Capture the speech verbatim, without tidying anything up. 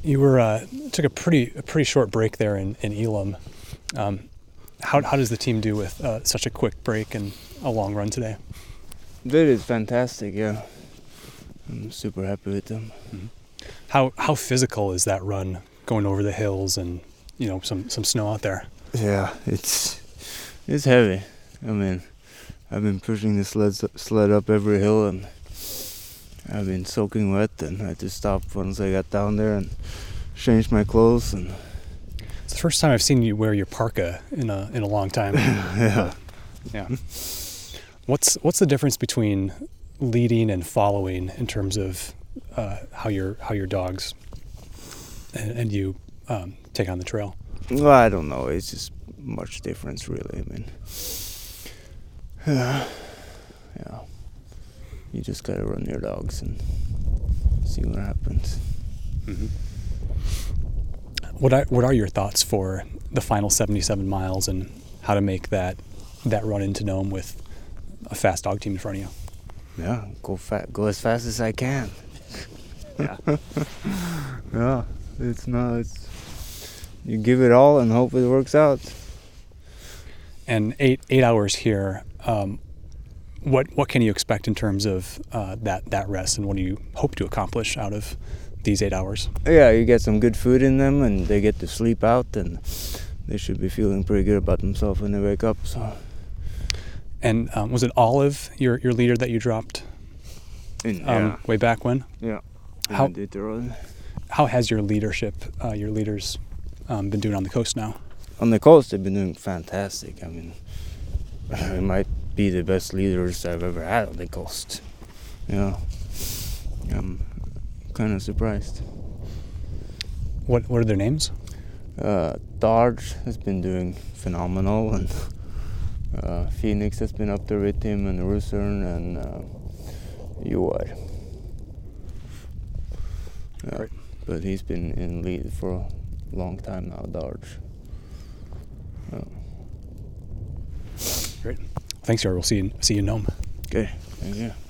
You were uh, took a pretty a pretty short break there in, in Elam. Um, how how does the team do with uh, such a quick break and a long run today? That is fantastic. Yeah, I'm super happy with them. Mm-hmm. How how physical is that run going over the hills and you know some, some snow out there? Yeah, it's it's heavy. I mean, I've been pushing the sled sled up every hill and I've been soaking wet, and I just stopped once I got down there and changed my clothes. And it's the first time I've seen you wear your parka in a in a long time. yeah, yeah. What's what's the difference between leading and following in terms of uh, how your how your dogs and, and you um, take on the trail? Well, I don't know. It's just much difference, really. I mean, yeah, yeah. You just gotta run your dogs and see what happens. Mm-hmm. What are, what are your thoughts for the final seventy-seven miles and how to make that that run into Nome with a fast dog team in front of you? Yeah, go fa- go as fast as I can. Yeah. Yeah, it's not. It's, you give it all and hope it works out. And eight eight hours here. Um, what what can you expect in terms of uh, that that rest, and what do you hope to accomplish out of these eight hours? Yeah, you get some good food in them, and they get to sleep out, and they should be feeling pretty good about themselves when they wake up. So. And um, was it Olive, your your leader, that you dropped In, um, yeah. way back when? Yeah. How I did the run. How has your leadership, uh, your leaders, um, been doing on the coast now? On the coast, they've been doing fantastic. I mean, it might be the best leaders I've ever had on the coast. Yeah, I'm kind of surprised. What What are their names? Uh, Dodge has been doing phenomenal, and uh, Phoenix has been up there with him, and Rusern, and uh, U R. Yeah, Great. but he's been in lead for a long time now, Dodge. Yeah. Great. Thanks, Yar. We'll see you, see you in Nome. Okay, thank you.